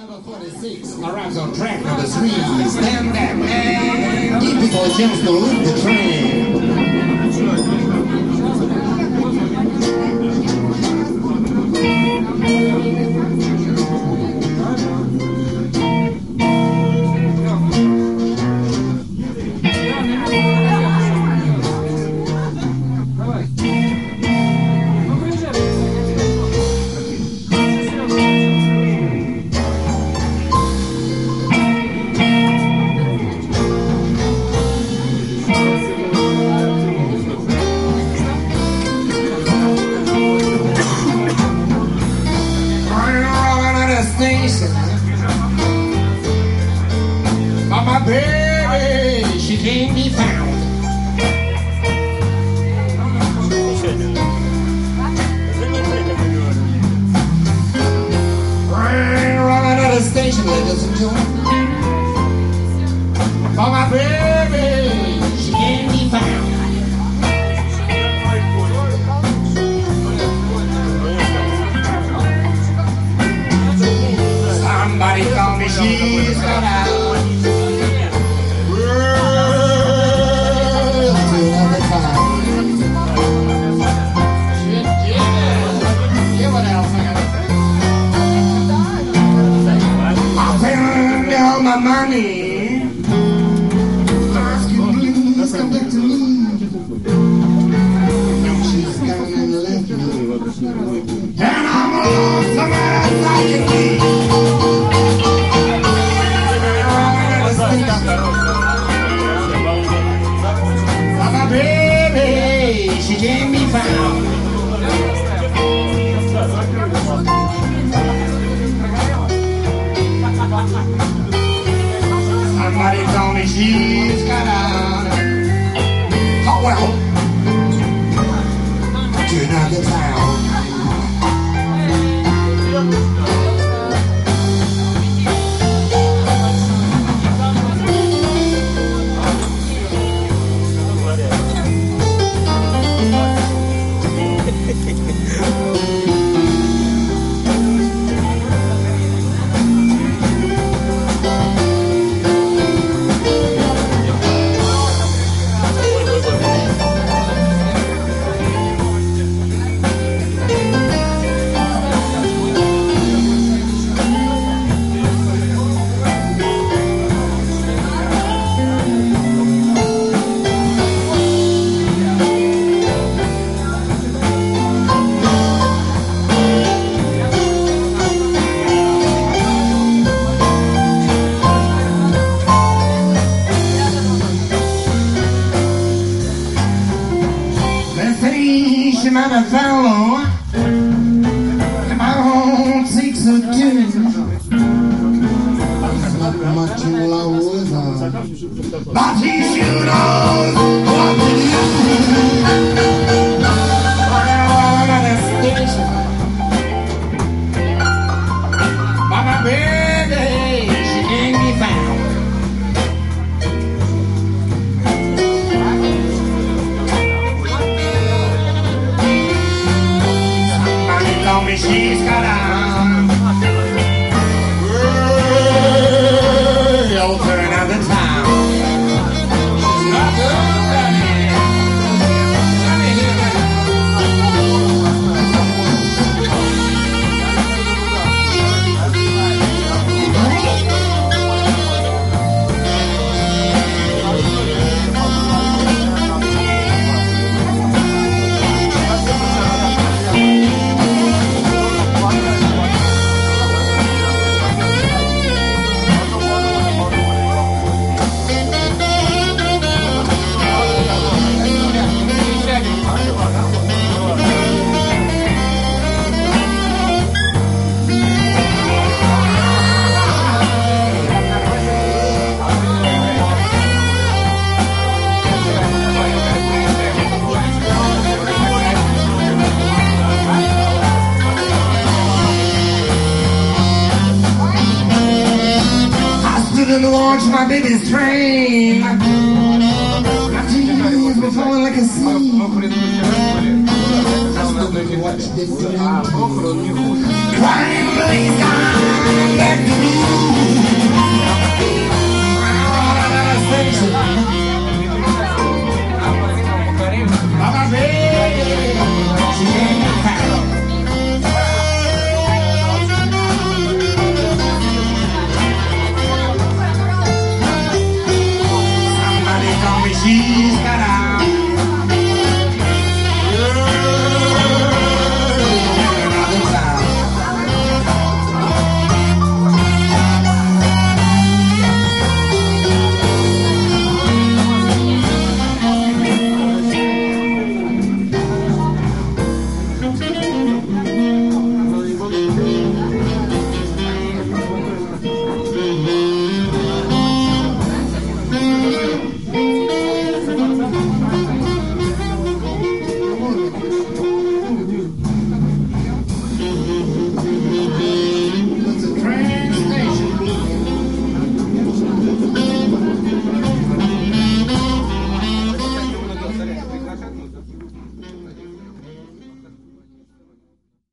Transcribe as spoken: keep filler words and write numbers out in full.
Number forty-six arrives on track number three. Stand back, man. Give people a chance to lead the train. Station, but my baby, she can't be found. Running at the station, ladies and gentlemen, but my baby, she can't be found. Somebody told me she's got out. World to another time. Shit, yeah. Yeah, what else I gotta say? I'll spend all my money. Ask you please come back to me. Now she's gone and left me. And I'm alone somewhere like a key. My baby, she can't be found. Somebody told me she's got out. Oh well, to another town. She might have found about six or two. There's not much in love with her, but she sure knows what to do. Well, at a station, but my baby, she can't be found. Tell me she's got out. World to another town. She's not good at me. Let me hear that. To launch my baby's train. My tears were falling like a sea. I stood and watched it. Crying, please God.